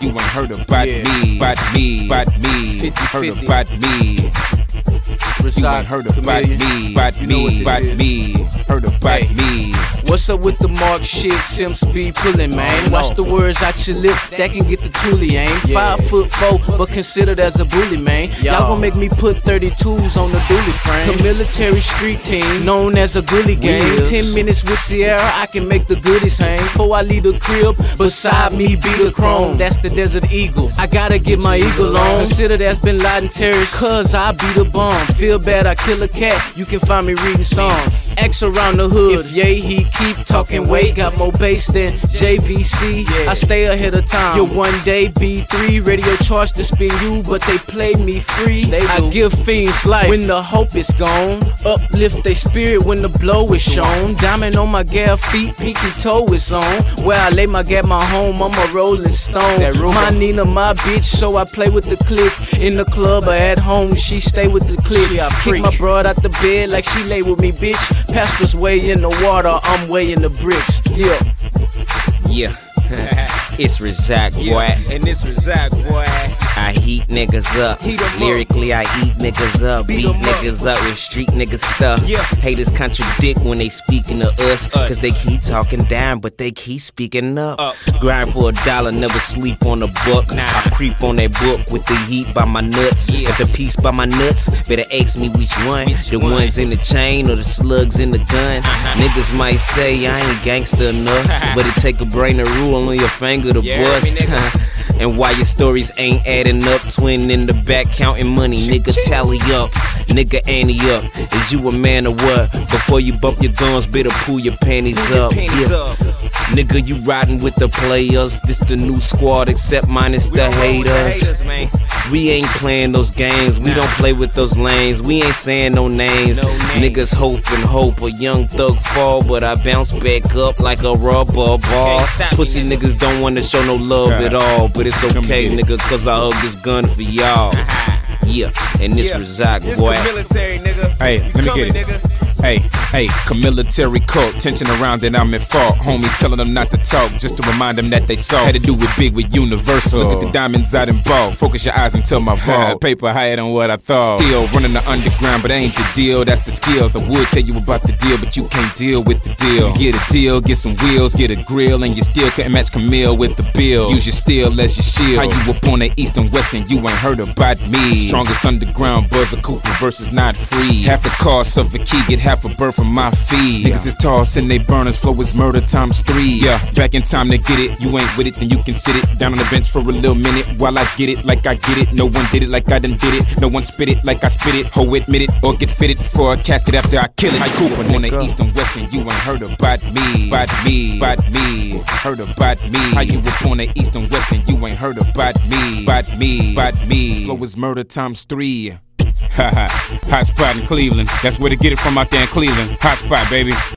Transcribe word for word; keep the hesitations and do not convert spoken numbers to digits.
You ain't heard about yeah. me, about me, about me. fifty, heard fifty. About me. You ain't heard about me, about me, about me. Heard about hey. me. What's up with the mark shit? Simps be pulling, man. Watch the words out your lip, that can get the toolie aim. Yeah. Five foot four, but considered as a bully, man. Y'all gon' make me put thirty-twos on the dually frame. The military street team, known as a goodie gang. Wheels. Ten minutes with Sierra, I can make the goodies hang. Before I leave the crib, beside me be the chrome. That's the Desert Eagle. I gotta get my eagle on. Consider that's Bin Laden terrorist, cause I be the bomb. Feel bad, I kill a cat. You can find me reading songs. X around the hood. If yay, he keep talking weight. Got more bass than J V C. I stay ahead of time. Your one day B three radio charge to spin you, but they play me free. They I give fiends life when the hope is gone. Uplift they spirit when the blow is shown. Diamond on my gal feet, pinky toe is on. Where I lay my gat, my home, I'm a rolling stone. My Nina, my bitch, so I play with the click. In the club or at home, she stay with the click. Kick my broad out the bed like she lay with me, bitch. Pastor's way in the water, I'm way in the bricks. Yeah. Yeah. It's Razak, boy. Yeah. And it's Razak, boy. I heat niggas up. Lyrically, I eat niggas up. Beat, Beat niggas up. up with street nigga stuff. Yeah. Haters contradict when they speaking to us, Cause they keep talking down, but they keep speaking up. up. Grind for a dollar, never sleep on a book. Nah. I creep on that book with the heat by my nuts. Yeah. If the piece by my nuts, better ask me which one. Which the one? ones in the chain or the slugs in the gun. Uh-huh. Niggas might say I ain't gangster enough, but it take a brain to rule on your finger to yeah, bust. And why your stories ain't adding up, twin in the back counting money, nigga tally up, nigga ante up. Is you a man or what? Before you bump your guns, better pull your panties up. Yeah. Nigga, you riding with the players. This the new squad, except minus the haters. We ain't playing those games. We don't play with those lanes. We ain't saying no names. Niggas hope and hope a young thug fall, but I bounce back up like a rubber ball. Pussy niggas don't wanna show no love at all, but it's okay, nigga, cause I hug this gun for y'all. Yeah, and this Razak, boy. Hey, let me get it. Hey, hey, military cult, tension around that I'm at fault. Homies telling them not to talk, just to remind them that they saw. Had to do it big with Universal. Look at the diamonds out in ball. Focus your eyes until my vault. Paper higher than what I thought. Still running the underground, but ain't the deal. That's the skills. I would tell you about the deal, but you can't deal with the deal. You get a deal, get some wheels, get a grill, and you still couldn't match Camille with the bill. Use your steel as your shield. How you up on the east and west and you ain't heard about me? Strongest underground buzzer, Cooper versus not free. Half the cost of a key, get half a bird from my feed. Niggas is tossing they burners, flow is murder times three. Yeah, back in time to get it. You ain't with it, then you can sit it down on the bench for a little minute while I get it like I get it. No one did it like I done did it. No one spit it like I spit it. Ho, admit it or get fitted for a casket after I kill it. I Cooper on the east and west and you ain't heard about me. About me, about me, heard about me. How you up on the east and west and you ain't heard about me. About me, about me. Flow is murder times three. Hot spot in Cleveland. That's where to get it from out there in Cleveland. Hot spot, baby.